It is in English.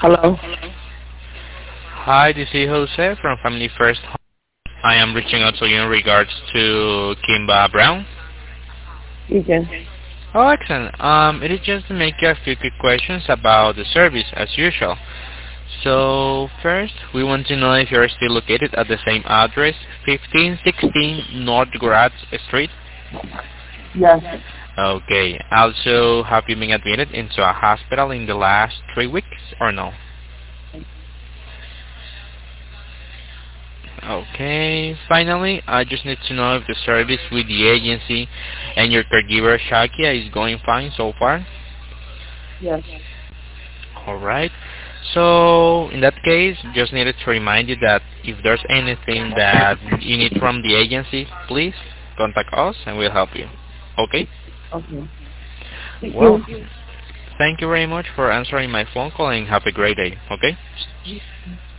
Hello? Hi, this is Jose from Family First Home. I am reaching out to you in regards to Kimba Brown. You can. Oh, excellent. It is just to make you a few quick questions about the service, as usual. So, first, we want to know if you're still located at the same address, 1516 North Gratz Street. Yes. Okay. Also, have you been admitted into a hospital in the last 3 weeks, or no? Okay. Finally, I just need to know if the service with the agency and your caregiver Shakia is going fine so far. Yes. Alright. So, in that case, just needed to remind you that if there's anything that you need from the agency, please contact us and we'll help you. Okay? Okay. Thank Well, you. thank you very much for answering my phone call and have a great day. Okay?